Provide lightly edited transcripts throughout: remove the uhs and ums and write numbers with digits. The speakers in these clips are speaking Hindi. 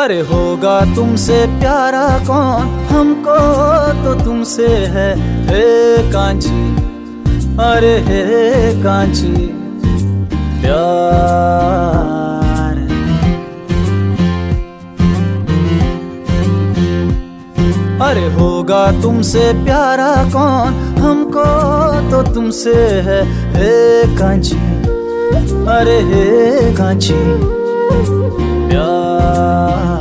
अरे होगा तुमसे प्यारा कौन, हमको तो तुमसे है हे कांची। अरे हे कांची प्यार। अरे होगा तुमसे प्यारा कौन, हमको तो तुमसे है हे कांची। अरे हे कांची प्यार।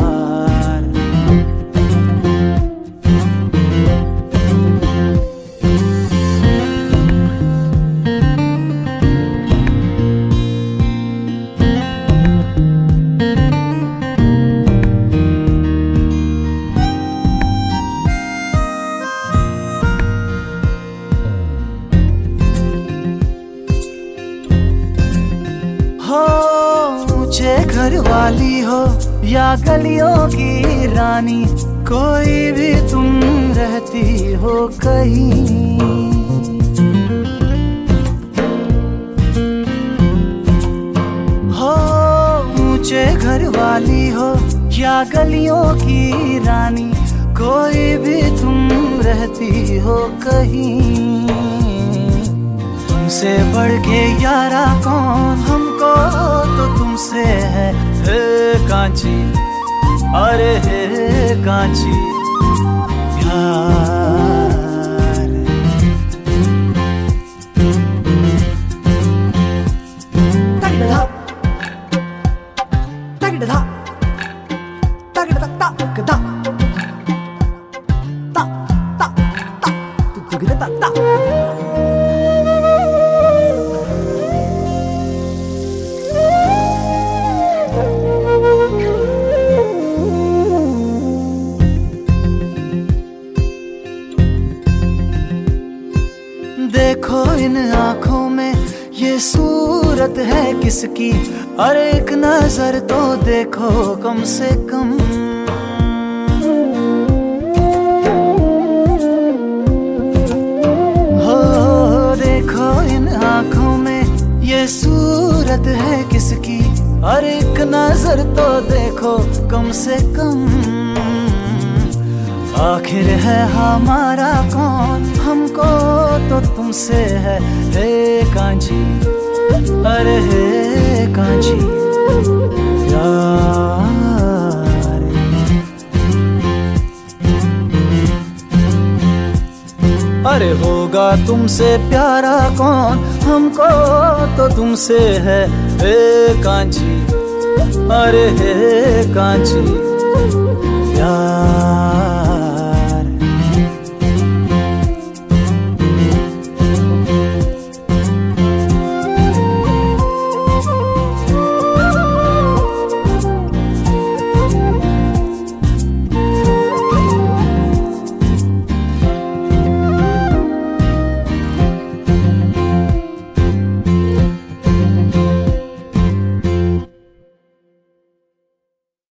हो ऊंचे घर वाली हो या गलियों की रानी, कोई भी तुम रहती हो कहीं। हो ऊंचे घर वाली हो या गलियों की रानी, कोई भी तुम रहती हो कहीं। तुमसे बढ़ के यारा कौन, हमको तो तुमसे है हे कांची। अरे हे कांची प्यार। तागिड़ा तागिड़ा तागिड़ा ता ता ता ता तागिड़ा ता ता। देखो इन आँखों में ये सूरत है किसकी, अरे एक नजर तो देखो कम से कम। हो देखो इन आँखों में ये सूरत है किसकी, अरे एक नजर तो देखो कम से कम। आखिर है हमारा कौन, हमको तो तुमसे है हे कांची। अरे हे कांची प्यार। अरे होगा तुमसे प्यारा कौन, हमको तो तुमसे है हे कांची। अरे हे कांची प्यार।